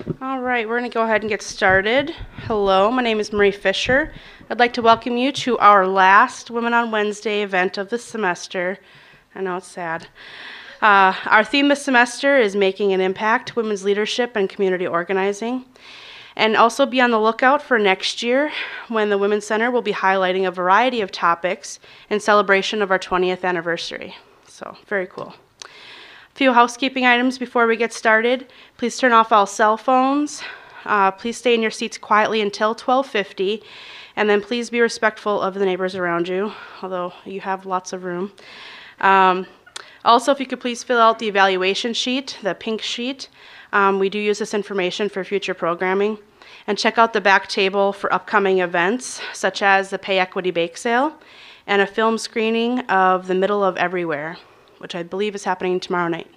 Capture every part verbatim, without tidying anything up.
All right, we're going to go ahead and get started. Hello, my name is Marie Fisher. I'd like to welcome you to our last Women on Wednesday event of the semester. I know it's sad. Uh, our theme this semester is Making an Impact, Women's Leadership and Community Organizing. And also be on the lookout for next year when the Women's Center will be highlighting a variety of topics in celebration of our twentieth anniversary. So, very cool. A few housekeeping items before we get started. Please turn off all cell phones. Uh, please stay in your seats quietly until twelve fifty. And then please be respectful of the neighbors around you, although you have lots of room. Um, also, if you could please fill out the evaluation sheet, the pink sheet. Um, we do use this information for future programming. And check out the back table for upcoming events, such as the Pay Equity Bake Sale and a film screening of The Middle of Everywhere, which I believe is happening tomorrow night.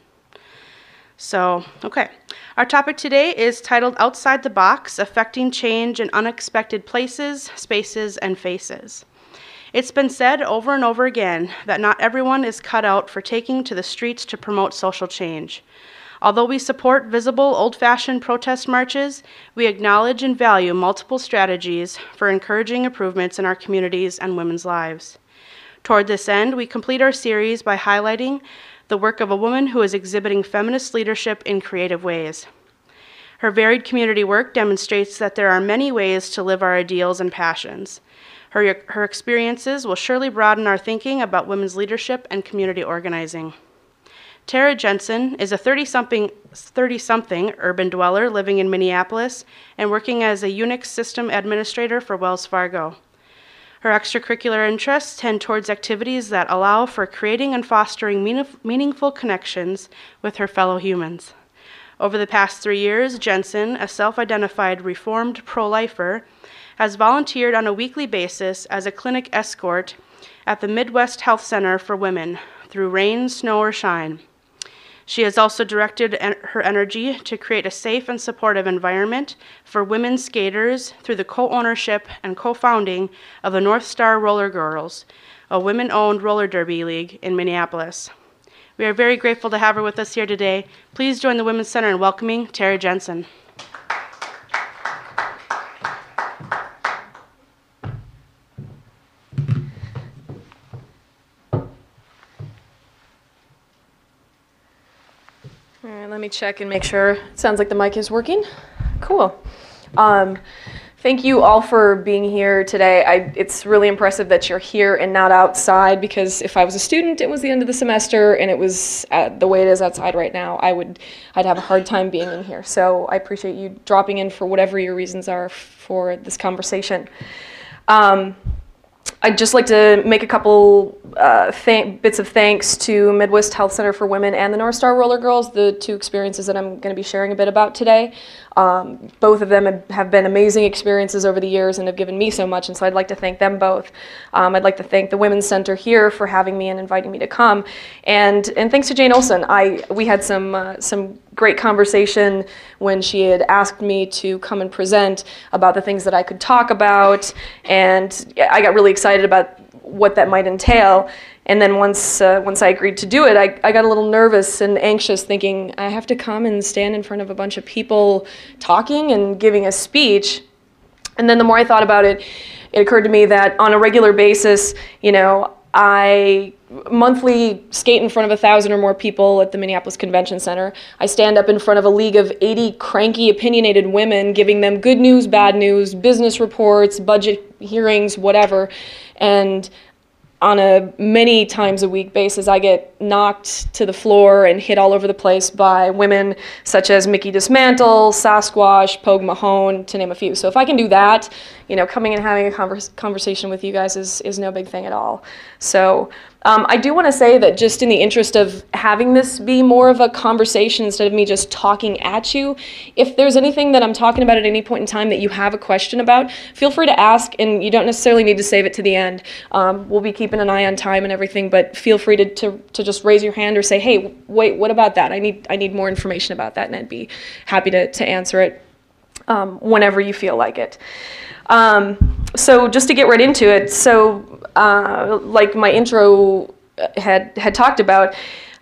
So, okay. Our topic today is titled Outside the Box, Affecting Change in Unexpected Places, Spaces, and Faces. It's been said over and over again that not everyone is cut out for taking to the streets to promote social change. Although we support visible, old-fashioned protest marches, we acknowledge and value multiple strategies for encouraging improvements in our communities and women's lives. Toward this end, we complete our series by highlighting the work of a woman who is exhibiting feminist leadership in creative ways. Her varied community work demonstrates that there are many ways to live our ideals and passions. Her, her experiences will surely broaden our thinking about women's leadership and community organizing. Tara Jensen is a thirty-something thirty-something urban dweller living in Minneapolis and working as a Unix system administrator for Wells Fargo. Her extracurricular interests tend towards activities that allow for creating and fostering meaningful connections with her fellow humans. Over the past three years, Jensen, a self-identified reformed pro-lifer, has volunteered on a weekly basis as a clinic escort at the Midwest Health Center for Women through rain, snow, or shine. She has also directed en- her energy to create a safe and supportive environment for women skaters through the co-ownership and co-founding of the North Star Roller Girls, a women-owned roller derby league in Minneapolis. We are very grateful to have her with us here today. Please join the Women's Center in welcoming Tara Jensen. All right, let me check and make sure. It sounds like the mic is working. Cool. Um, thank you all for being here today. I, it's really impressive that you're here and not outside, because if I was a student, it was the end of the semester and it was at the way it is outside right now, I would, I'd have a hard time being in here. So I appreciate you dropping in for whatever your reasons are for this conversation. Um, I'd just like to make a couple uh, th- bits of thanks to Midwest Health Center for Women and the North Star Roller Girls, the two experiences that I'm going to be sharing a bit about today. Um, both of them have been amazing experiences over the years and have given me so much, and so I'd like to thank them both. Um, I'd like to thank the Women's Center here for having me and inviting me to come, and and thanks to Jane Olson. I we had some uh, some great conversation when she had asked me to come and present about the things that I could talk about, and I got really excited about what that might entail. And then once uh, once I agreed to do it, I, I got a little nervous and anxious, thinking I have to come and stand in front of a bunch of people talking and giving a speech. And then the more I thought about it, it occurred to me that on a regular basis, you know, I monthly skate in front of a thousand or more people at the Minneapolis Convention Center. I stand up in front of a league of eighty cranky, opinionated women, giving them good news, bad news, business reports, budget hearings, whatever. And on a many times a week basis, I get knocked to the floor and hit all over the place by women such as Mickey Dismantle, Sasquatch, Pogue Mahone, to name a few. So if I can do that, you know, coming and having a converse, conversation with you guys is, is no big thing at all. So um, I do want to say that just in the interest of having this be more of a conversation instead of me just talking at you, if there's anything that I'm talking about at any point in time that you have a question about, feel free to ask, and you don't necessarily need to save it to the end. Um, we'll be keeping an eye on time and everything, but feel free to, to, to just raise your hand or say, hey, wait, what about that? I need I need more information about that, and I'd be happy to, to answer it um, whenever you feel like it. Um, so just to get right into it, so uh, like my intro had had talked about,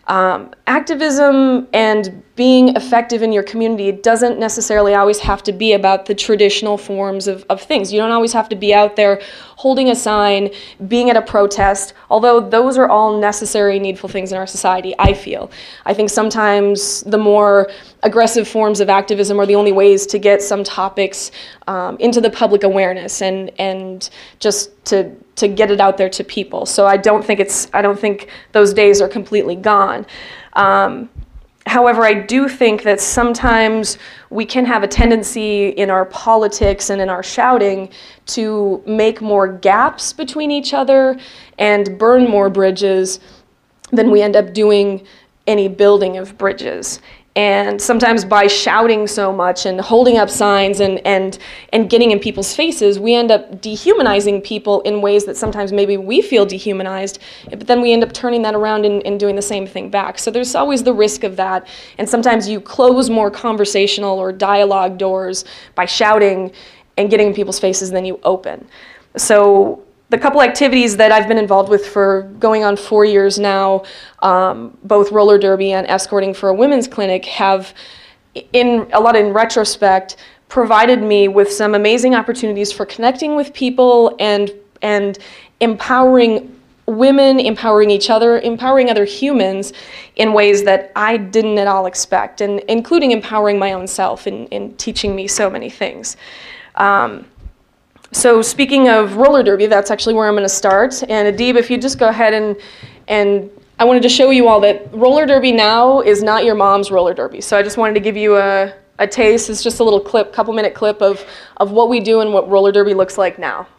Um, activism and being effective in your community doesn't necessarily always have to be about the traditional forms of, of things. You don't always have to be out there holding a sign, being at a protest, although those are all necessary, needful things in our society, I feel. I think sometimes the more aggressive forms of activism are the only ways to get some topics um, into the public awareness and and just to to get it out there to people. So I don't think it's I don't think those days are completely gone. Um, However, I do think that sometimes we can have a tendency in our politics and in our shouting to make more gaps between each other and burn more bridges than we end up doing any building of bridges. And sometimes by shouting so much and holding up signs and, and, and getting in people's faces, we end up dehumanizing people in ways that sometimes maybe we feel dehumanized, but then we end up turning that around and, and doing the same thing back. So there's always the risk of that. And sometimes you close more conversational or dialogue doors by shouting and getting in people's faces than you open. So the couple activities that I've been involved with for going on four years now, um, both roller derby and escorting for a women's clinic, have, in a lot in retrospect, provided me with some amazing opportunities for connecting with people and and empowering women, empowering each other, empowering other humans in ways that I didn't at all expect, and including empowering my own self in, in teaching me so many things. Um, So speaking of roller derby, that's actually where I'm going to start. And Adib, if you just go ahead and, and I wanted to show you all that roller derby now is not your mom's roller derby. So I just wanted to give you a, a taste. It's just a little clip, couple minute clip of, of what we do and what roller derby looks like now.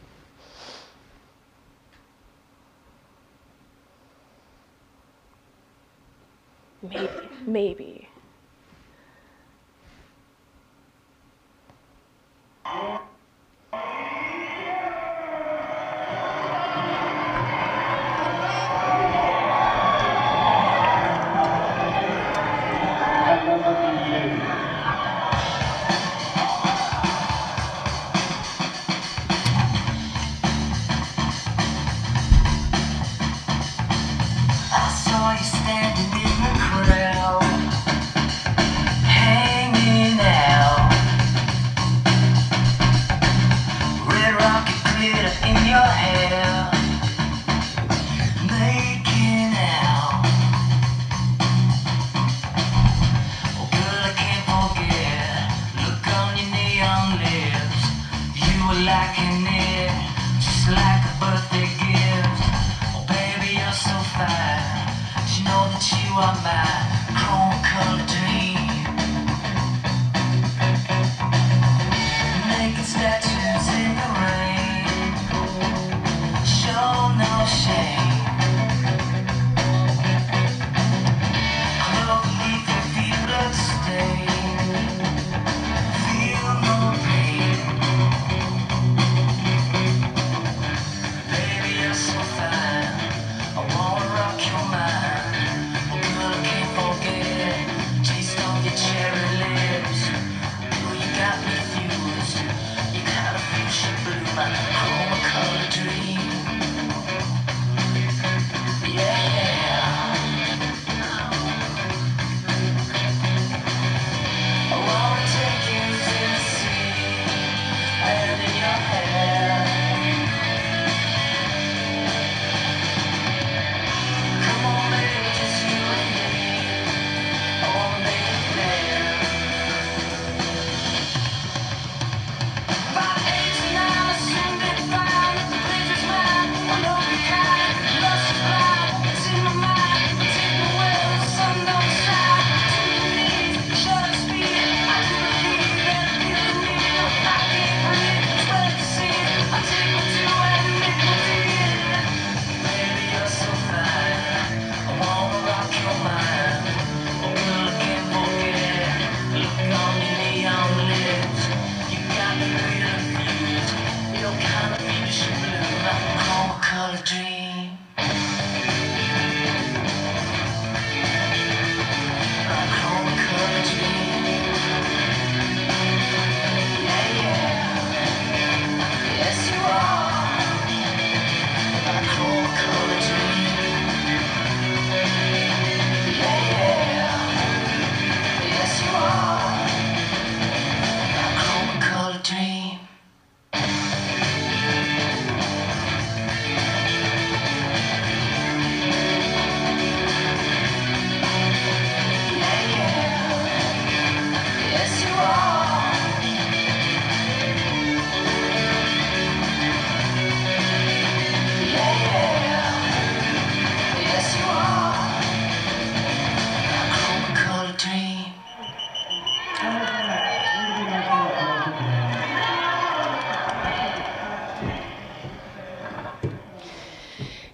Maybe, maybe. I saw you standing in the crowd.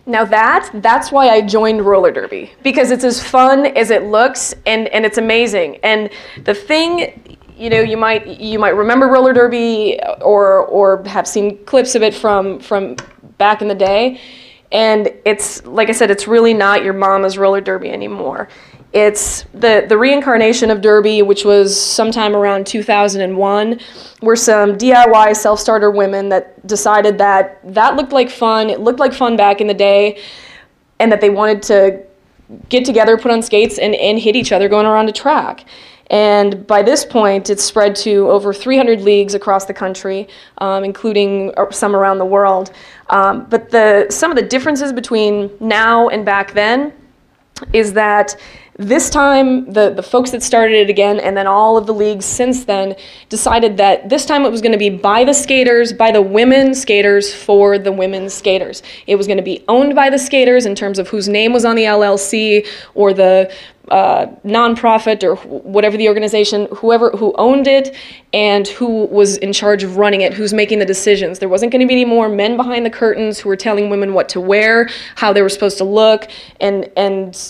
Now that, that's why I joined roller derby, because it's as fun as it looks, and, and it's amazing. And the thing, you know, you might you might remember roller derby or or have seen clips of it from from back in the day, and it's, like I said, it's really not your mama's roller derby anymore. It's the, the reincarnation of derby, which was sometime around two thousand one, were some D I Y self-starter women that decided that that looked like fun, it looked like fun back in the day, and that they wanted to get together, put on skates, and, and hit each other going around a track. And by this point, it's spread to over three hundred leagues across the country, um, including some around the world. Um, but the some of the differences between now and back then is that this time, the, the folks that started it again, and then all of the leagues since then, decided that this time it was going to be by the skaters, by the women skaters, for the women's skaters. It was going to be owned by the skaters in terms of whose name was on the L L C or the uh, nonprofit or whatever the organization, whoever who owned it and who was in charge of running it, who's making the decisions. There wasn't going to be any more men behind the curtains who were telling women what to wear, how they were supposed to look, and and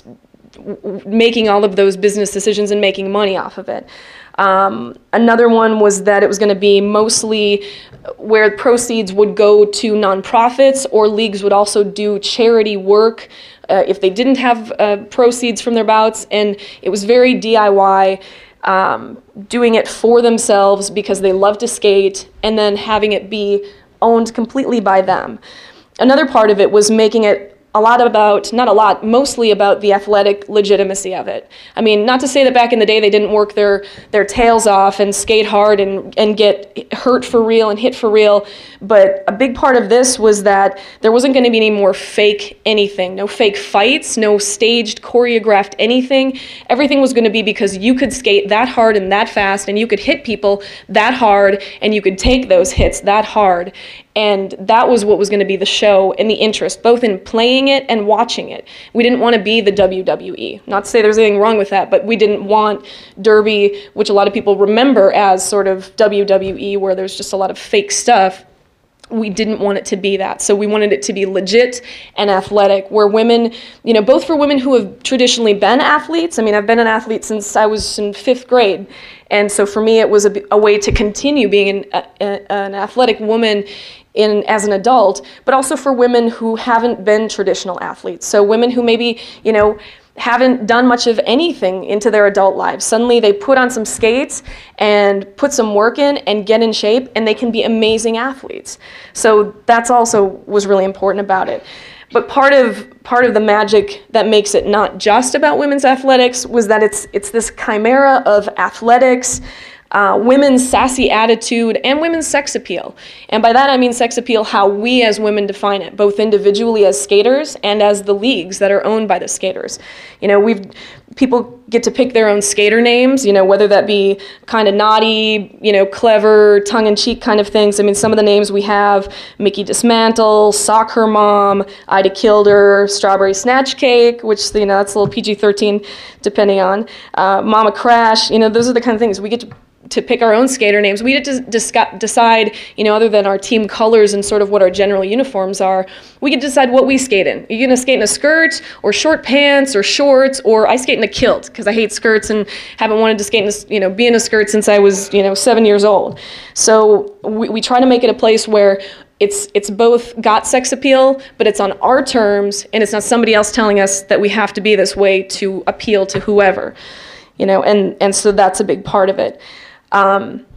making all of those business decisions and making money off of it. Um, another one was that it was going to be mostly where proceeds would go to nonprofits, or leagues would also do charity work uh, if they didn't have uh, proceeds from their bouts, and it was very D I Y, um, doing it for themselves because they love to skate, and then having it be owned completely by them. Another part of it was making it a lot about, not a lot, mostly about the athletic legitimacy of it. I mean, not to say that back in the day they didn't work their, their tails off and skate hard and, and get hurt for real and hit for real, but a big part of this was that there wasn't going to be any more fake anything, no fake fights, no staged, choreographed anything. Everything was going to be because you could skate that hard and that fast, and you could hit people that hard, and you could take those hits that hard. And that was what was going to be the show and the interest, both in playing it and watching it. We didn't want to be the W W E. Not to say there's anything wrong with that, but we didn't want derby, which a lot of people remember as sort of W W E, where there's just a lot of fake stuff. We didn't want it to be that. So we wanted it to be legit and athletic, where women, you know, both for women who have traditionally been athletes. I mean, I've been an athlete since I was in fifth grade. And so for me, it was a, a way to continue being an, a, an athletic woman in as an adult, but also for women who haven't been traditional athletes. So women who maybe, you know, haven't done much of anything into their adult lives. Suddenly they put on some skates and put some work in and get in shape, and they can be amazing athletes. So that's also was really important about it. But part of part of the magic that makes it not just about women's athletics was that it's it's this chimera of athletics, Uh, women's sassy attitude, and women's sex appeal. And by that I mean sex appeal how we as women define it, both individually as skaters and as the leagues that are owned by the skaters. You know, we've people get to pick their own skater names, you know, whether that be kind of naughty, you know, clever, tongue-in-cheek kind of things. I mean, some of the names we have: Mickey Dismantle, Sock Her Mom, Ida Kilder, Strawberry Snatch Cake, which, you know, that's a little P G thirteen depending on, uh, Mama Crash. You know, those are the kind of things we get to to pick our own skater names. We get to discuss, decide, you know, other than our team colors and sort of what our general uniforms are, we get to decide what we skate in. Are you going to skate in a skirt or short pants or shorts, or I skate in a kilt because I hate skirts and haven't wanted to skate in a, you know, be in a skirt since I was, you know, seven years old. So we, we try to make it a place where it's it's both got sex appeal, but it's on our terms, and it's not somebody else telling us that we have to be this way to appeal to whoever, you know, and, and so that's a big part of it. Um,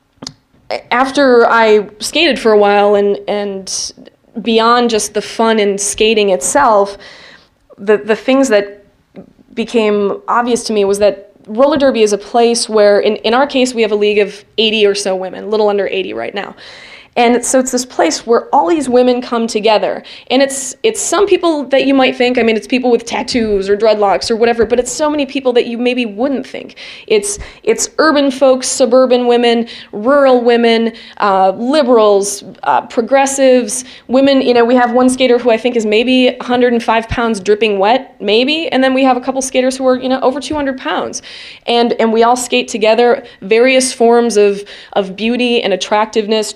after I skated for a while, and and beyond just the fun in skating itself, the, the things that became obvious to me was that roller derby is a place where, in, in our case, we have a league of eighty or so women, a little under eighty right now. And so it's this place where all these women come together. And it's it's some people that you might think, I mean, it's people with tattoos or dreadlocks or whatever, but it's so many people that you maybe wouldn't think. It's it's urban folks, suburban women, rural women, uh, liberals, uh, progressives, women. You know, we have one skater who I think is maybe one hundred five pounds dripping wet, maybe. And then we have a couple skaters who are, you know, over two hundred pounds. And and we all skate together, various forms of, of beauty and attractiveness, traditional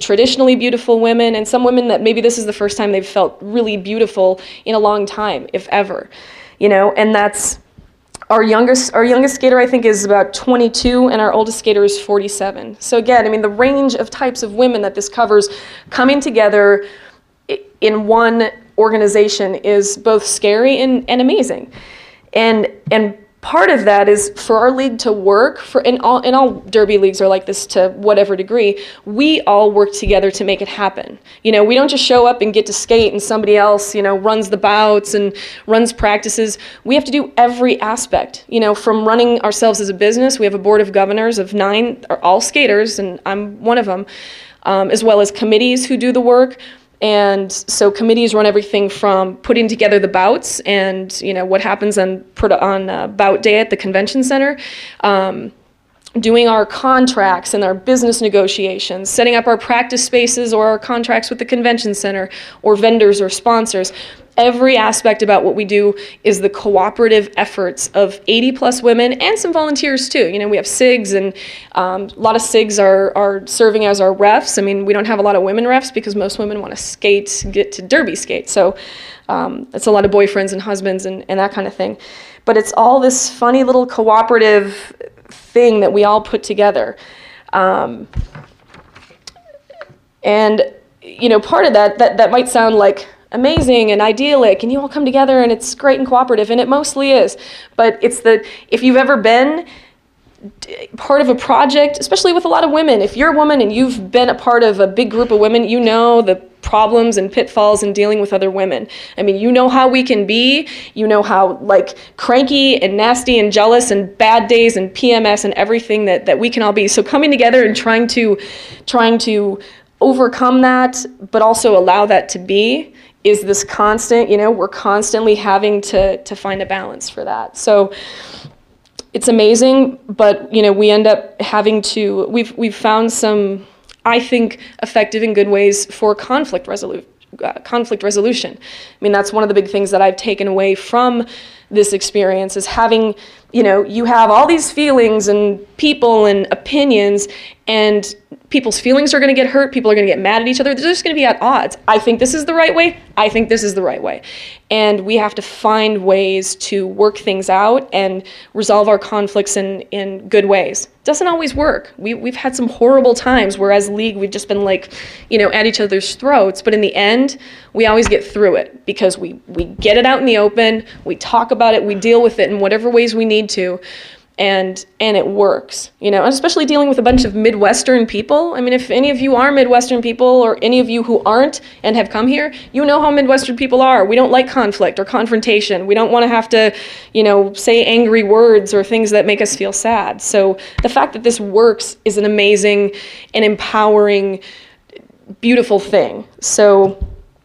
exceptionally beautiful women, and some women that maybe this is the first time they've felt really beautiful in a long time, if ever, you know, and that's our youngest, our youngest skater, I think, is about twenty-two, and our oldest skater is forty-seven. So again, I mean, the range of types of women that this covers coming together in one organization is both scary and, and amazing. And and part of that is for our league to work, for and all and all derby leagues are like this to whatever degree, we all work together to make it happen. You know, we don't just show up and get to skate and somebody else, you know, runs the bouts and runs practices. We have to do every aspect, you know, from running ourselves as a business. We have a board of governors of nine, are all skaters, and I'm one of them, um, as well as committees who do the work. And so committees run everything from putting together the bouts and, you know, what happens on on uh, bout day at the convention center, um, doing our contracts and our business negotiations, setting up our practice spaces or our contracts with the convention center or vendors or sponsors. Every aspect about what we do is the cooperative efforts of eighty plus women and some volunteers too. You know, we have S I Gs, and um, a lot of S I Gs are, are serving as our refs. I mean, we don't have a lot of women refs because most women want to skate, get to derby skate. So um, it's a lot of boyfriends and husbands and, and that kind of thing. But it's all this funny little cooperative thing that we all put together. Um, and, you know, part of that, that, that might sound like amazing and idyllic, and you all come together and it's great and cooperative, and it mostly is. But it's the, if you've ever been part of a project, especially with a lot of women, if you're a woman and you've been a part of a big group of women, you know the problems and pitfalls in dealing with other women. I mean, you know how we can be, you know how like cranky and nasty and jealous and bad days and P M S and everything that, that we can all be. So coming together and trying to, trying to overcome that, but also allow that to be, is this constant, you know, we're constantly having to to find a balance for that. So it's amazing, but, you know, we end up having to, we've we've found some, I think, effective and good ways for conflict resolution. Uh, conflict resolution. I mean, that's one of the big things that I've taken away from this experience is having, you know, you have all these feelings and people and opinions, and people's feelings are going to get hurt. People are going to get mad at each other. They're just going to be at odds. I think this is the right way. I think this is the right way. And we have to find ways to work things out and resolve our conflicts in, in good ways. Doesn't always work. We, we've had some horrible times where as a league we've just been like, you know, at each other's throats. But in the end, we always get through it because we, we get it out in the open. We talk about it. We deal with it in whatever ways we need to. And and it works, you know, and especially dealing with a bunch of Midwestern people. I mean, if any of you are Midwestern people or any of you who aren't and have come here, you know how Midwestern people are. We don't like conflict or confrontation. We don't want to have to, you know, say angry words or things that make us feel sad. So the fact that this works is an amazing and empowering, beautiful thing. So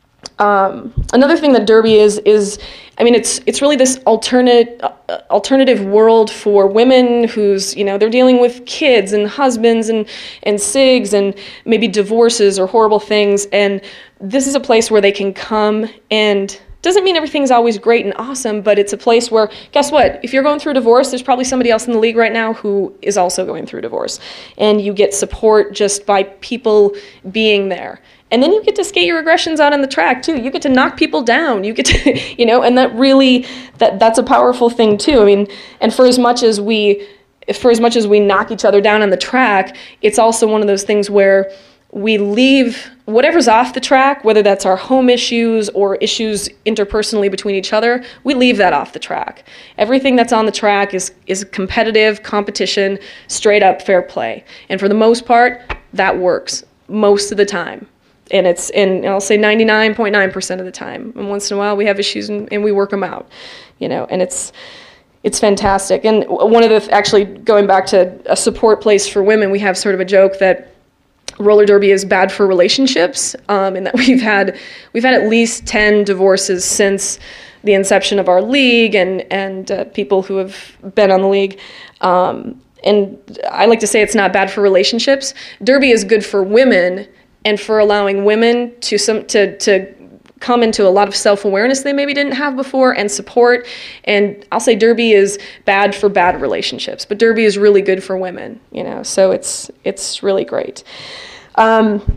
um, another thing that Derby is, is, I mean, it's it's really this alternate uh, alternative world for women who's, you know, they're dealing with kids and husbands and, and S I Gs and maybe divorces or horrible things. And this is a place where they can come, and doesn't mean everything's always great and awesome, but it's a place where, guess what? If you're going through divorce, there's probably somebody else in the league right now who is also going through divorce. And you get support just by people being there. And then you get to skate your aggressions out on the track too. You get to knock people down. You get to, you know, and that really, that that's a powerful thing too. I mean, and for as much as we, for as much as we knock each other down on the track, it's also one of those things where we leave whatever's off the track, whether that's our home issues or issues interpersonally between each other, we leave that off the track. Everything that's on the track is is competitive competition, straight up fair play. And for the most part, that works most of the time. And it's, and I'll say ninety-nine point nine percent of the time. And once in a while we have issues and, and we work them out, you know, and it's, it's fantastic. And one of the, actually going back to a support place for women, we have sort of a joke that roller derby is bad for relationships, um, and that we've had, we've had at least ten divorces since the inception of our league, and, and uh, people who have been on the league. Um, and I like to say it's not bad for relationships. Derby is good for women, and for allowing women to some to to come into a lot of self-awareness they maybe didn't have before, and support. And I'll say Derby is bad for bad relationships, but Derby is really good for women, you know, so it's it's really great. Um,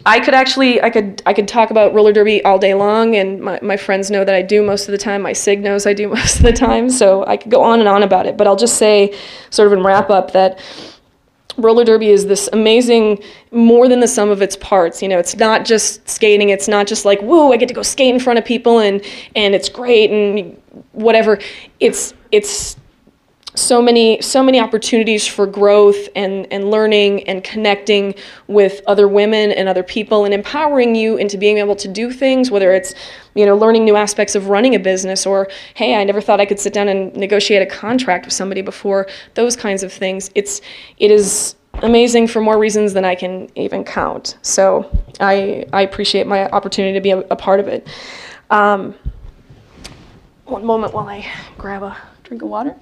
I could actually, I could, I could talk about roller derby all day long, and my, my friends know that I do most of the time. My SIG knows I do most of the time, so I could go on and on about it. But I'll just say, sort of in wrap up, that roller derby is this amazing, more than the sum of its parts. You know, it's not just skating. It's not just like, whoa, I get to go skate in front of people and and it's great and whatever. It's it's so many so many opportunities for growth and and learning and connecting with other women and other people and empowering you into being able to do things, whether it's, you know, learning new aspects of running a business, or, hey, I never thought I could sit down and negotiate a contract with somebody before, those kinds of things. It's it is amazing for more reasons than I can even count. So I I appreciate my opportunity to be a, a part of it. Um, one moment while I grab a drink of water.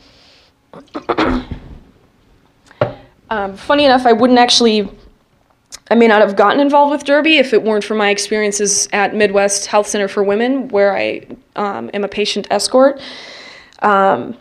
um, funny enough, I wouldn't actually, I may not have gotten involved with Derby if it weren't for my experiences at Midwest Health Center for Women, where I um, am a patient escort. Um,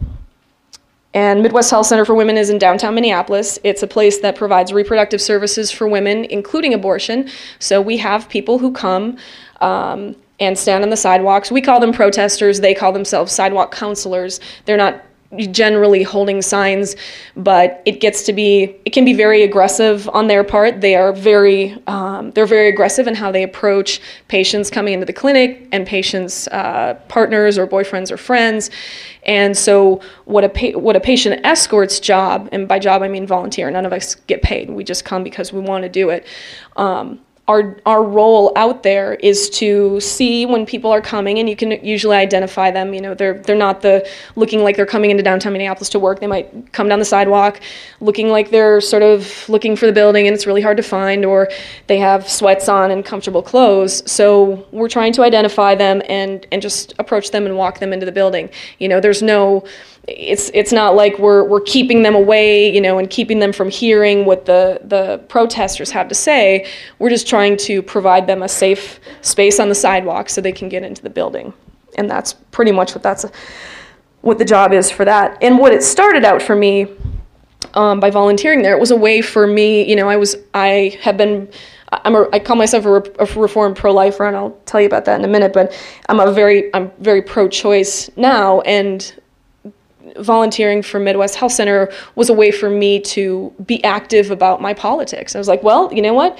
and Midwest Health Center for Women is in downtown Minneapolis. It's a place that provides reproductive services for women, including abortion. So we have people who come um, and stand on the sidewalks. We call them protesters. They call themselves sidewalk counselors. They're not generally holding signs, but it gets to be, it can be very aggressive on their part. They are very, um, they're very aggressive in how they approach patients coming into the clinic and patients' uh, partners or boyfriends or friends. And so what a pa- what a patient escort's job, and by job I mean volunteer, none of us get paid. We just come because we want to do it. Um, Our our role out there is to see when people are coming, and you can usually identify them. You know, they're they're not the looking like they're coming into downtown Minneapolis to work. They might come down the sidewalk looking like they're sort of looking for the building and it's really hard to find, or they have sweats on and comfortable clothes. So we're trying to identify them and and just approach them and walk them into the building. You know, there's no It's it's not like we're we're keeping them away, you know, and keeping them from hearing what the, the protesters have to say. We're just trying to provide them a safe space on the sidewalk so they can get into the building. And that's pretty much what that's what the job is for that. And what it started out for me um, by volunteering there, it was a way for me, you know, I was I have been I'm a, I call myself a, re, a reformed pro-lifer, and I'll tell you about that in a minute. But I'm a very I'm very pro-choice now, and volunteering for Midwest Health Center was a way for me to be active about my politics. I was like, well, you know what?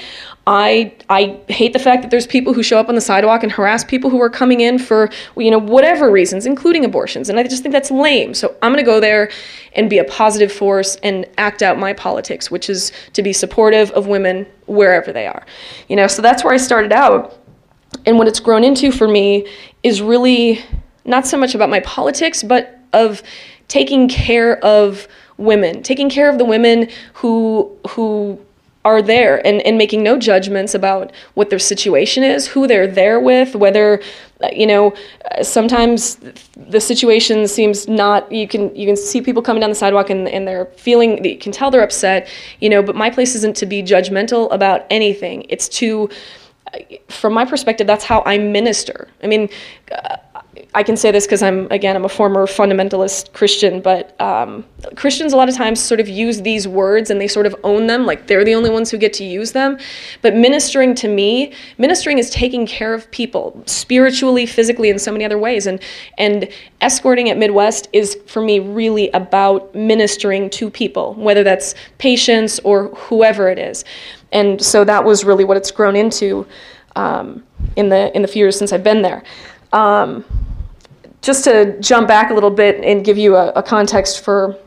I I hate the fact that there's people who show up on the sidewalk and harass people who are coming in for, you know, whatever reasons, including abortions. And I just think that's lame. So I'm going to go there and be a positive force and act out my politics, which is to be supportive of women wherever they are. You know, so that's where I started out. And what it's grown into for me is really not so much about my politics, but of taking care of women, taking care of the women who who are there, and, and making no judgments about what their situation is, who they're there with, whether, you know, sometimes the situation seems not, you can you can see people coming down the sidewalk and, and they're feeling, you can tell they're upset, you know, but my place isn't to be judgmental about anything. It's to, from my perspective, that's how I minister. I mean, uh, I can say this because I'm, again, I'm a former fundamentalist Christian, but um, Christians a lot of times sort of use these words and they sort of own them, like they're the only ones who get to use them. But ministering to me, ministering is taking care of people spiritually, physically, in so many other ways. And, and escorting at Midwest is, for me, really about ministering to people, whether that's patients or whoever it is. And so that was really what it's grown into um, in the in the few years since I've been there. Um, just to jump back a little bit and give you a, a context for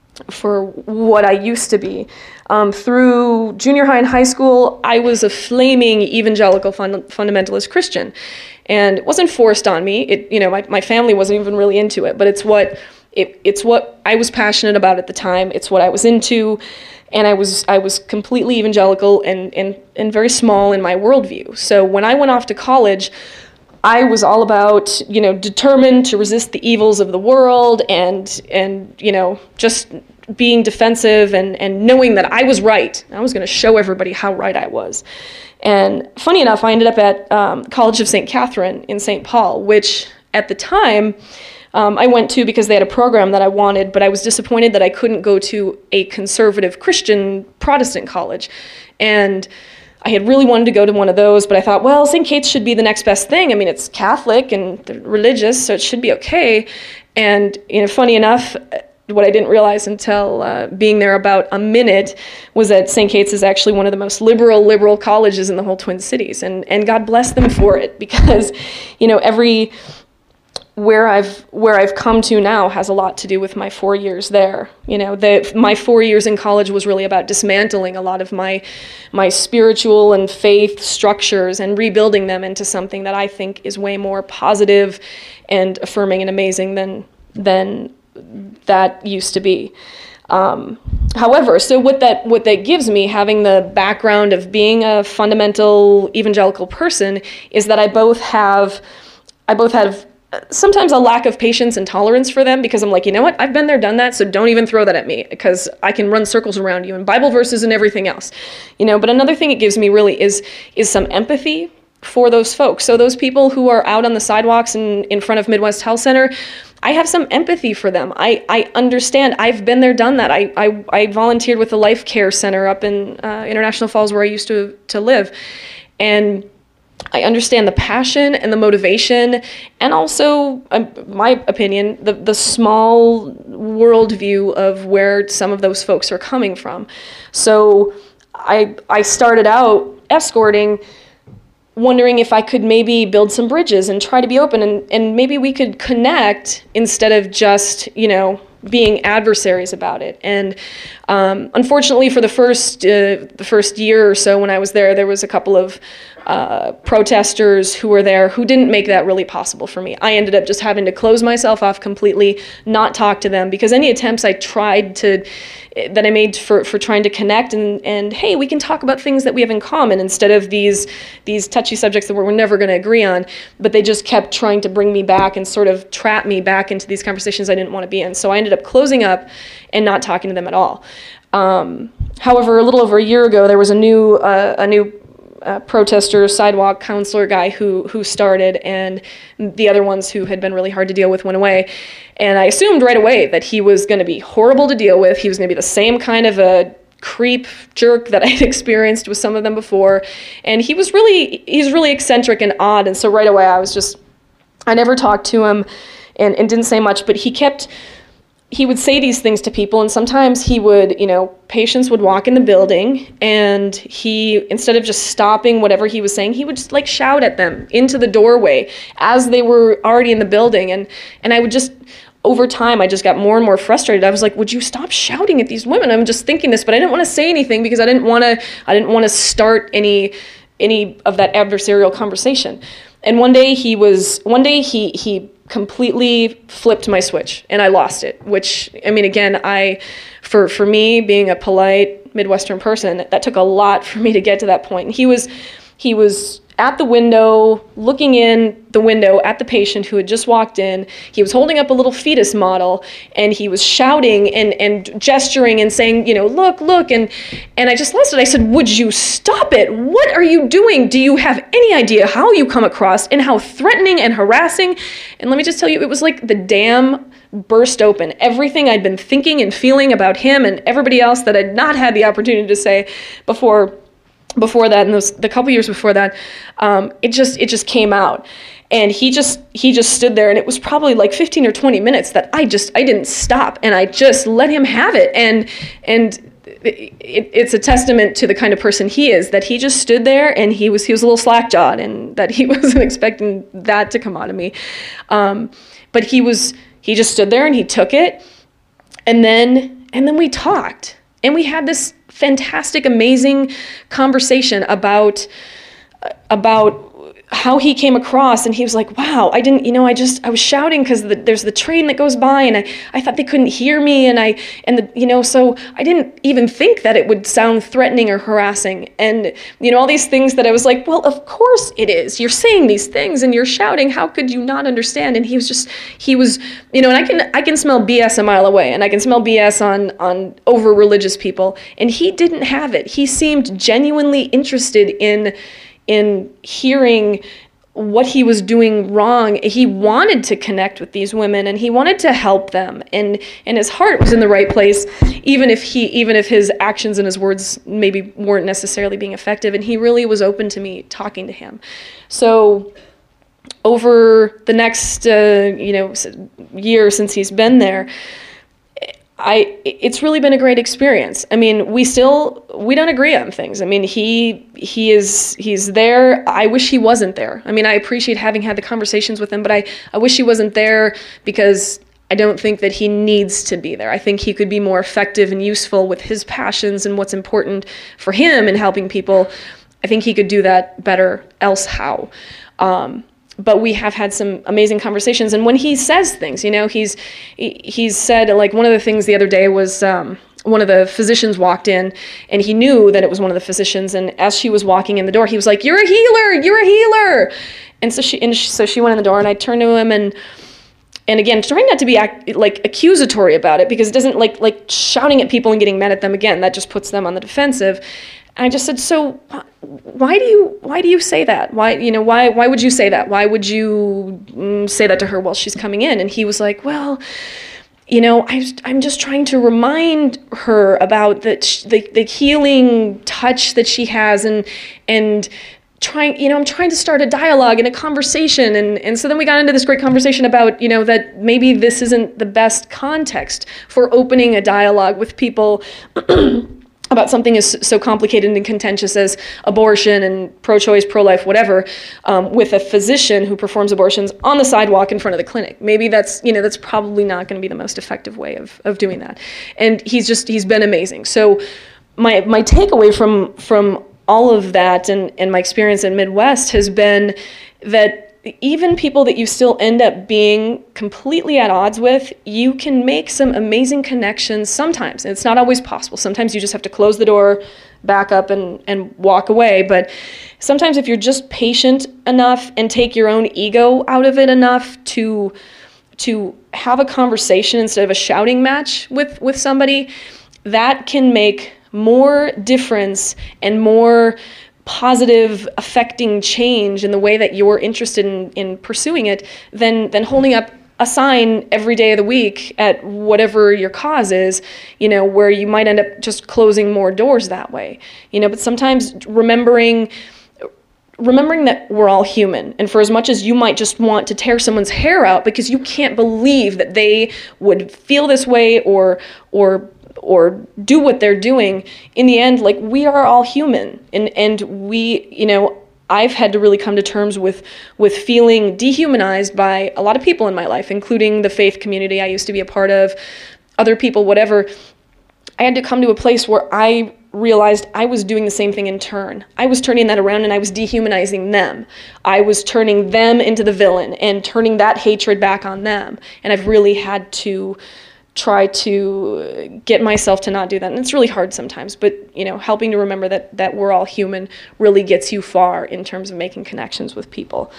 for what I used to be. Um, through junior high and high school, I was a flaming evangelical fund, fundamentalist Christian. And it wasn't forced on me. It, you know, my, my family wasn't even really into it, but it's what it, it's what I was passionate about at the time. It's what I was into. And I was I was completely evangelical and, and, and very small in my worldview. So when I went off to college, I was all about, you know, determined to resist the evils of the world and, and you know, just being defensive and, and knowing that I was right. I was going to show everybody how right I was. And funny enough, I ended up at um, College of Saint Catherine in Saint Paul, which at the time um, I went to because they had a program that I wanted, but I was disappointed that I couldn't go to a conservative Christian Protestant college. And I had really wanted to go to one of those, but I thought, well, Saint Kate's should be the next best thing. I mean, it's Catholic and religious, so it should be okay. And, you know, funny enough, what I didn't realize until uh, being there about a minute was that Saint Kate's is actually one of the most liberal, liberal colleges in the whole Twin Cities. And, and God bless them for it, because, you know, every... where I've where I've come to now has a lot to do with my four years there. You know, the, my four years in college was really about dismantling a lot of my my spiritual and faith structures and rebuilding them into something that I think is way more positive and affirming and amazing than than that used to be. Um, however, so what that what that gives me, having the background of being a fundamental evangelical person, is that I both have I both have sometimes a lack of patience and tolerance for them, because I'm like, you know what, I've been there, done that, so don't even throw that at me, because I can run circles around you and Bible verses and everything else, you know. But another thing it gives me really is is some empathy for those folks. So those people who are out on the sidewalks in, in front of Midwest Health Center, I have some empathy for them. I, I understand. I've been there, done that. I, I, I volunteered with the Life Care Center up in uh, International Falls, where I used to to live, and I understand the passion and the motivation, and also, uh, my opinion, the, the small worldview of where some of those folks are coming from. So I I started out escorting, wondering if I could maybe build some bridges and try to be open, and, and maybe we could connect instead of just, you know, being adversaries about it. And um, unfortunately, for the first uh, the first year or so when I was there, there was a couple of uh, protesters who were there who didn't make that really possible for me. I ended up just having to close myself off completely, not talk to them, because any attempts I tried to that I made for, for trying to connect and, and hey, we can talk about things that we have in common instead of these these touchy subjects that we're never going to agree on, but they just kept trying to bring me back and sort of trap me back into these conversations I didn't want to be in. So I ended up closing up and not talking to them at all. Um, however, a little over a year ago, there was a new uh, a new uh, protester, sidewalk counselor guy who who started, and the other ones who had been really hard to deal with went away. And I assumed right away that he was going to be horrible to deal with. He was going to be the same kind of a creep jerk that I had experienced with some of them before. And he was really, he's really eccentric and odd. And so right away I was just, I never talked to him and, and didn't say much, but he kept, he would say these things to people, and sometimes he would, you know, patients would walk in the building, and he, instead of just stopping whatever he was saying, he would just like shout at them into the doorway as they were already in the building. And, and I would just, over time, I just got more and more frustrated. I was like, would you stop shouting at these women? I'm just thinking this, but I didn't want to say anything because I didn't want to, I didn't want to start any, any of that adversarial conversation. And one day he was, one day he, he completely flipped my switch and I lost it, which, I mean, again, I, for, for me being a polite Midwestern person, that took a lot for me to get to that point. And he was, he was at the window, looking in the window at the patient who had just walked in. He was holding up a little fetus model, and he was shouting and, and gesturing and saying, you know, look, look. And, and I just lost it. I said, would you stop it? What are you doing? Do you have any idea how you come across and how threatening and harassing? And let me just tell you, it was like the dam burst open. Everything I'd been thinking and feeling about him and everybody else that I'd not had the opportunity to say before before that, and those the couple years before that, um, it just it just came out, and he just he just stood there, and it was probably like fifteen or twenty minutes that I just I didn't stop, and I just let him have it, and and it, it, it's a testament to the kind of person he is, that he just stood there, and he was he was a little slack jawed, and that he wasn't expecting that to come out of me, um, but he was he just stood there and he took it, and then and then we talked, and we had this fantastic, amazing conversation about about how he came across. And he was like, wow, I didn't, you know, I just, I was shouting because the, there's the train that goes by, and I, I thought they couldn't hear me. And I, and the, you know, so I didn't even think that it would sound threatening or harassing. And, you know, all these things that I was like, well, of course it is. You're saying these things and you're shouting. How could you not understand? And he was just, he was, you know, and I can, I can smell B S a mile away, and I can smell B S on, on over religious people. And he didn't have it. He seemed genuinely interested in in hearing what he was doing wrong. He wanted to connect with these women and he wanted to help them, and and his heart was in the right place, even if he even if his actions and his words maybe weren't necessarily being effective, and he really was open to me talking to him. So over the next uh, you know year since he's been there, I, it's really been a great experience. I mean, we still, we don't agree on things. I mean, he, he is, he's there. I wish he wasn't there. I mean, I appreciate having had the conversations with him, but I, I wish he wasn't there because I don't think that he needs to be there. I think he could be more effective and useful with his passions and what's important for him in helping people. I think he could do that better else how. Um, But we have had some amazing conversations. And when he says things, you know, he's he's said, like, one of the things the other day was um, one of the physicians walked in, and he knew that it was one of the physicians. And as she was walking in the door, he was like, "You're a healer, you're a healer." And so she and so she went in the door, and I turned to him, and and again, trying not to be act, like accusatory about it, because it doesn't like like shouting at people and getting mad at them again. That just puts them on the defensive. And I just said, so why do you why do you say that? Why you know why why would you say that? Why would you mm, say that to her while she's coming in? And he was like, well, you know, I I'm just trying to remind her about the the, the healing touch that she has, and and trying you know I'm trying to start a dialogue and a conversation, and and so then we got into this great conversation about you know that maybe this isn't the best context for opening a dialogue with people. About something as so complicated and contentious as abortion and pro-choice, pro-life, whatever, um, with a physician who performs abortions on the sidewalk in front of the clinic. Maybe that's, you know, that's probably not going to be the most effective way of, of doing that. And he's just, he's been amazing. So my my takeaway from from all of that and, and my experience in Midwest has been that even people that you still end up being completely at odds with, you can make some amazing connections sometimes. And it's not always possible. Sometimes you just have to close the door, back up, and, and walk away. But sometimes if you're just patient enough and take your own ego out of it enough to to have a conversation instead of a shouting match with, with somebody, that can make more difference and more positive affecting change in the way that you're interested in, in pursuing it than than holding up a sign every day of the week at whatever your cause is, you know, where you might end up just closing more doors that way. You know, but sometimes remembering remembering that we're all human, and for as much as you might just want to tear someone's hair out because you can't believe that they would feel this way or or or do what they're doing, in the end, like, we are all human. And, and we, you know, I've had to really come to terms with, with feeling dehumanized by a lot of people in my life, including the faith community I used to be a part of, other people, whatever. I had to come to a place where I realized I was doing the same thing in turn. I was turning that around and I was dehumanizing them. I was turning them into the villain and turning that hatred back on them. And I've really had to try to get myself to not do that. And it's really hard sometimes, but, you know, helping to remember that that we're all human really gets you far in terms of making connections with people.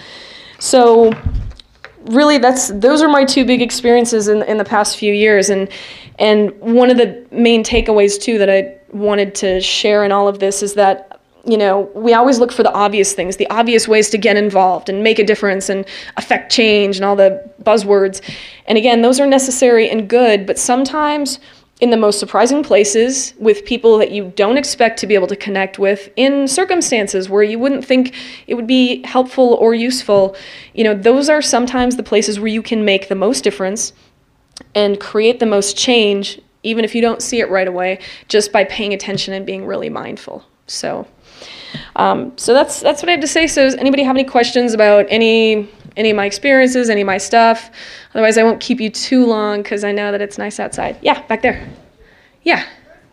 So really, that's those are my two big experiences in in the past few years. And and one of the main takeaways too that I wanted to share in all of this is that, you know, we always look for the obvious things, the obvious ways to get involved and make a difference and affect change and all the buzzwords. And again, those are necessary and good, but sometimes in the most surprising places with people that you don't expect to be able to connect with in circumstances where you wouldn't think it would be helpful or useful, you know, those are sometimes the places where you can make the most difference and create the most change, even if you don't see it right away, just by paying attention and being really mindful. So Um, so that's that's what I have to say. So does anybody have any questions about any any of my experiences, any of my stuff? Otherwise, I won't keep you too long because I know that it's nice outside. Yeah, back there. Yeah.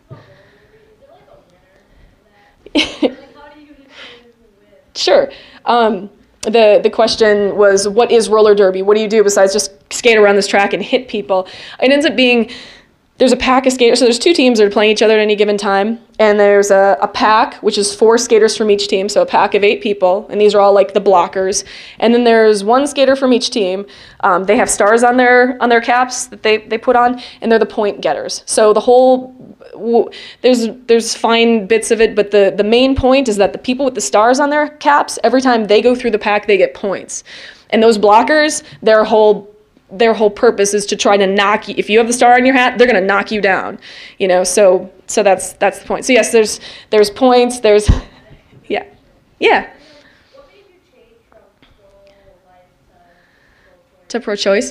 Sure. Um, the the question was, what is roller derby? What do you do besides just skate around this track and hit people? It ends up being there's a pack of skaters. So there's two teams that are playing each other at any given time. And there's a, a pack, which is four skaters from each team. So a pack of eight people. And these are all like the blockers. And then there's one skater from each team. Um, they have stars on their on their caps that they, they put on. And they're the point getters. So the whole, there's there's fine bits of it. But the, the main point is that the people with the stars on their caps, every time they go through the pack, they get points. And those blockers, their whole their whole purpose is to try to knock you. If you have the star on your hat, they're going to knock you down, you know, so so that's that's the point. So yes, there's there's points, there's, yeah, yeah. What made you change from pro-life to pro-choice?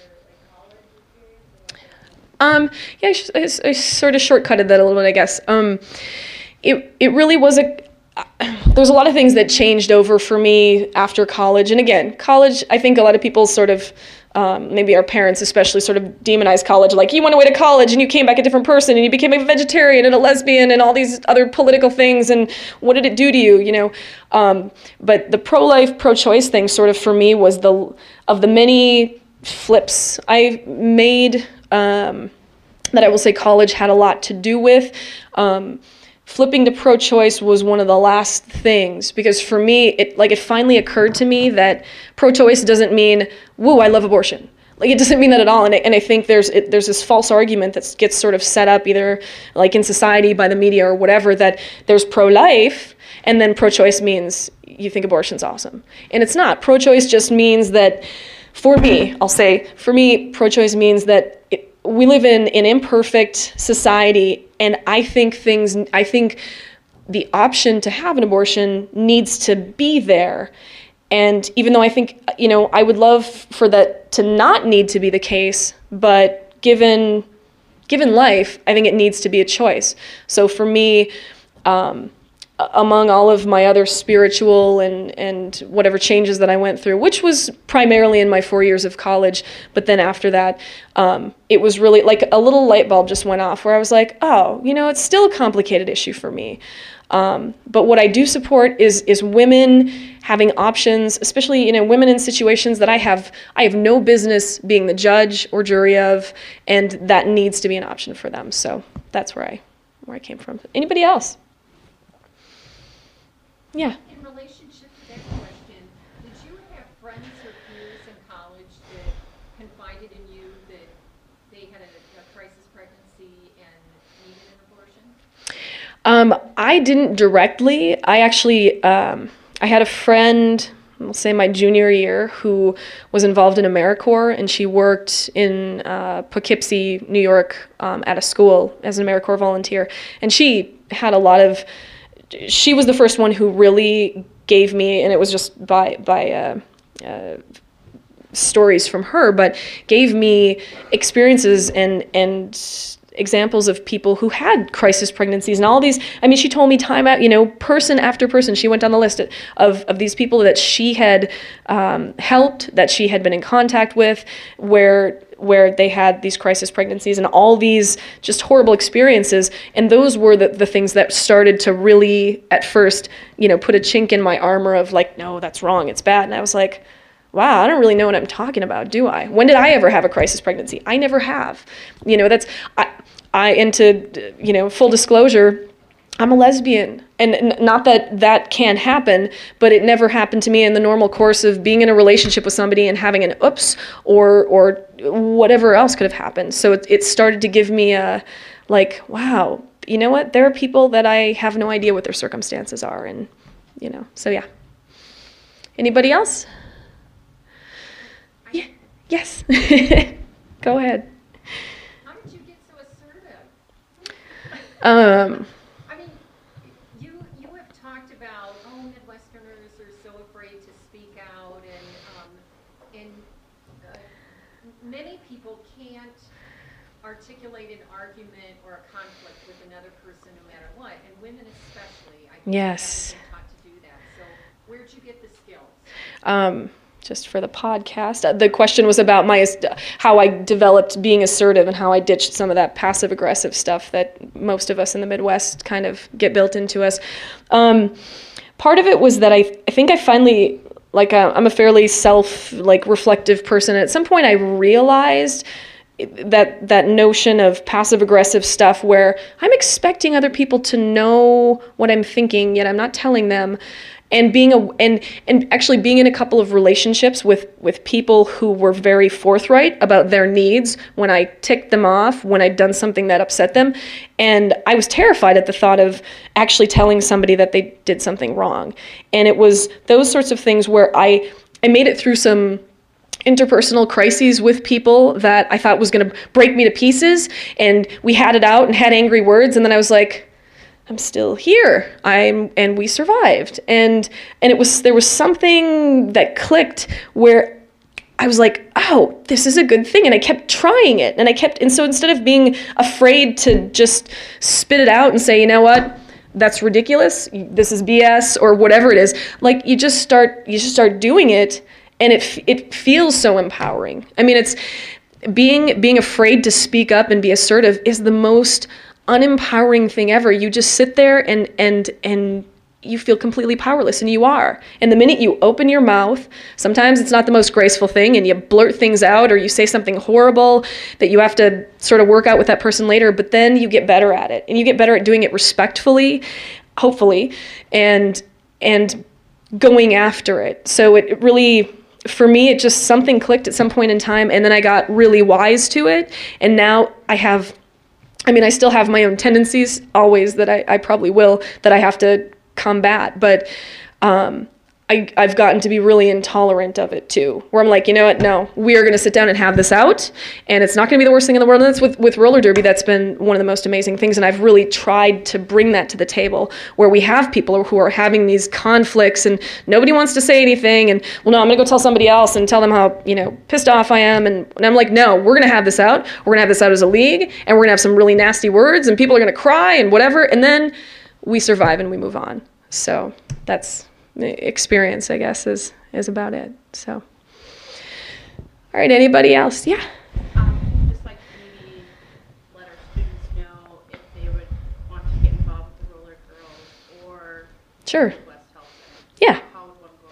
Um, yeah, I, I, I sort of shortcutted that a little bit, I guess. Um, it it really was a, there's a lot of things that changed over for me after college. And again, college, I think a lot of people sort of, Um, maybe our parents especially sort of demonize college, like you went away to college and you came back a different person and you became a vegetarian and a lesbian and all these other political things, and what did it do to you, you know? Um, but the pro-life, pro-choice thing sort of for me was the, of the many flips I made, um, that I will say college had a lot to do with. Um, Flipping to pro-choice was one of the last things, because for me, it like it finally occurred to me that pro-choice doesn't mean, woo, I love abortion. Like, it doesn't mean that at all. And I, and I think there's it, there's this false argument that gets sort of set up either like in society by the media or whatever, that there's pro-life and then pro-choice means you think abortion's awesome. And it's not. Pro-choice just means that, for me, I'll say, for me, pro-choice means that it, we live in an imperfect society, and I think things, I think the option to have an abortion needs to be there. And even though I think, you know, I would love for that to not need to be the case, but given given life, I think it needs to be a choice. So for me, um, among all of my other spiritual and, and whatever changes that I went through, which was primarily in my four years of college, but then after that, um, it was really like a little light bulb just went off where I was like, oh, you know, it's still a complicated issue for me. Um, but what I do support is is women having options, especially, you know, women in situations that I have I have no business being the judge or jury of, and that needs to be an option for them. So that's where I where I came from. Anybody else? Yeah. In relationship to that question, did you have friends or peers in college that confided in you that they had a, a crisis pregnancy and needed an abortion? Um, I didn't directly. I actually, um, I had a friend, I'll say my junior year, who was involved in AmeriCorps, and she worked in uh, Poughkeepsie, New York, um, at a school as an AmeriCorps volunteer. And she had a lot of, she was the first one who really gave me, and it was just by, by uh, uh, stories from her, but gave me experiences and, and examples of people who had crisis pregnancies and all these. I mean, she told me time out, you know, person after person, she went down the list of, of these people that she had um, helped, that she had been in contact with, where where they had these crisis pregnancies and all these just horrible experiences. And those were the, the things that started to really, at first, you know, put a chink in my armor of like, no, that's wrong, it's bad. And I was like, wow, I don't really know what I'm talking about, do I? When did I ever have a crisis pregnancy? I never have. You know, that's, I, I into, you know, full disclosure, I'm a lesbian. And n- not that that can happen, but it never happened to me in the normal course of being in a relationship with somebody and having an oops or or whatever else could have happened. So it, it started to give me a, like, wow, you know what? There are people that I have no idea what their circumstances are. And, you know, so yeah. Anybody else? Yeah. Yes. Go ahead. How did you get so assertive? Um... About oh, Midwesterners are so afraid to speak out, and um, and uh, many people can't articulate an argument or a conflict with another person no matter what, and women especially. I think yes. haven't been taught to do that. So where'd you get the skills? Um, just for the podcast, the question was about my how I developed being assertive and how I ditched some of that passive aggressive stuff that most of us in the Midwest kind of get built into us. Um, part of it was that I, I think I finally, like, uh, I'm a fairly self, like, reflective person. And at some point I realized that that notion of passive aggressive stuff where I'm expecting other people to know what I'm thinking, yet I'm not telling them. And being a and and actually being in a couple of relationships with with people who were very forthright about their needs when I ticked them off, when I'd done something that upset them, and I was terrified at the thought of actually telling somebody that they did something wrong. And it was those sorts of things where I I made it through some interpersonal crises with people that I thought was going to break me to pieces, and we had it out and had angry words, and then I was like, I'm still here. I'm, and we survived. And, and it was, there was something that clicked where I was like, oh, this is a good thing. And I kept trying it. And I kept, and so instead of being afraid to just spit it out and say, you know what, that's ridiculous, this is B S or whatever it is, like you just start, you just start doing it. And it, it feels so empowering. I mean, it's being, being afraid to speak up and be assertive is the most unempowering thing ever. You just sit there and and and you feel completely powerless, and you are. And the minute you open your mouth, sometimes it's not the most graceful thing, and you blurt things out or you say something horrible that you have to sort of work out with that person later, but then you get better at it, and you get better at doing it respectfully, hopefully, and and going after it. So it really, for me, it just something clicked at some point in time, and then I got really wise to it, and now I have I mean, I still have my own tendencies always that I, I probably will, that I have to combat, but um, I, I've gotten to be really intolerant of it too, where I'm like, you know what, no, we are going to sit down and have this out, and it's not going to be the worst thing in the world. And that's with, with roller derby, that's been one of the most amazing things, and I've really tried to bring that to the table, where we have people who are having these conflicts, and nobody wants to say anything, and, well, no, I'm going to go tell somebody else and tell them how, you know, pissed off I am, and, and I'm like, no, we're going to have this out, we're going to have this out as a league, and we're going to have some really nasty words, and people are going to cry, and whatever, and then we survive and we move on. So that's experience, I guess, is is about it. So, all right, anybody else? Yeah. Um, just like maybe let our students know if they would want to get involved with the Roller Girls or Sure. Midwest Health Center. Yeah. How would one go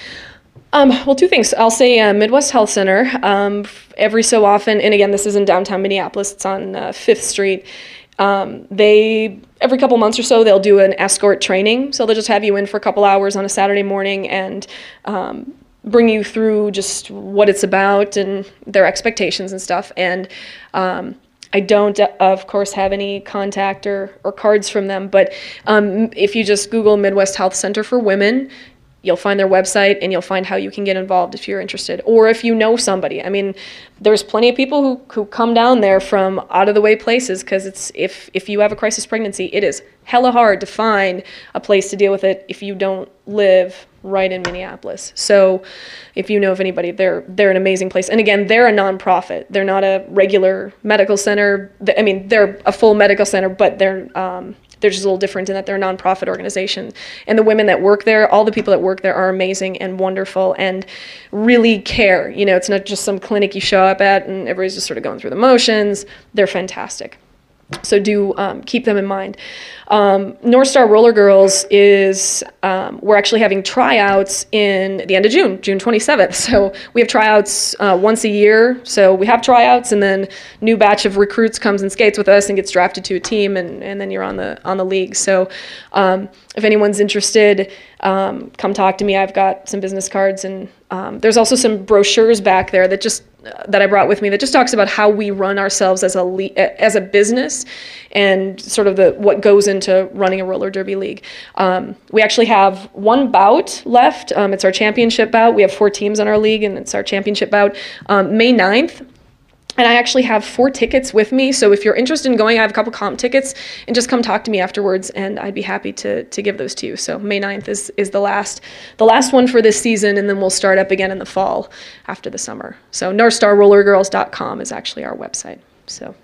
about it? Um, well, two things. I'll say uh, Midwest Health Center. Um, every so often, and again, this is in downtown Minneapolis. It's on uh, Fifth Street. Um, they, every couple months or so, they'll do an escort training. So they'll just have you in for a couple hours on a Saturday morning and um, bring you through just what it's about and their expectations and stuff. And um, I don't, uh, of course, have any contact or, or cards from them. But um, if you just Google Midwest Health Center for Women, you'll find their website, and you'll find how you can get involved if you're interested. Or if you know somebody. I mean, there's plenty of people who, who come down there from out-of-the-way places, because it's if, if you have a crisis pregnancy, it is hella hard to find a place to deal with it if you don't live right in Minneapolis. So if you know of anybody, they're they're an amazing place. And again, they're a nonprofit. They're not a regular medical center. I mean, they're a full medical center, but they're... Um, They're just a little different in that they're a nonprofit organization. And the women that work there, all the people that work there are amazing and wonderful and really care. You know, it's not just some clinic you show up at and everybody's just sort of going through the motions. They're fantastic. So do um, keep them in mind. Um, North Star Roller Girls is, um, we're actually having tryouts in the end of June, June twenty-seventh. So we have tryouts uh, once a year. So we have tryouts, and then new batch of recruits comes and skates with us and gets drafted to a team, and, and then you're on the on the league. So um, if anyone's interested, um, come talk to me. I've got some business cards, and um, there's also some brochures back there that just that I brought with me that just talks about how we run ourselves as a le- as a business, and sort of the what goes into running a roller derby league. Um, we actually have one bout left. Um, it's our championship bout. We have four teams on our league, and it's our championship bout, um, May ninth. And I actually have four tickets with me. So if you're interested in going, I have a couple comp tickets, and just come talk to me afterwards, and I'd be happy to to give those to you. So May ninth is is the last the last one for this season, and then we'll start up again in the fall after the summer. So north star roller girls dot com is actually our website. So,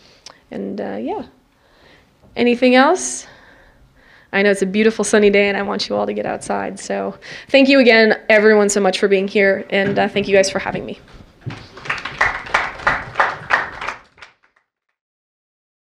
and uh, yeah. Anything else? I know it's a beautiful sunny day, and I want you all to get outside. So thank you again, everyone, so much for being here, and uh, thank you guys for having me.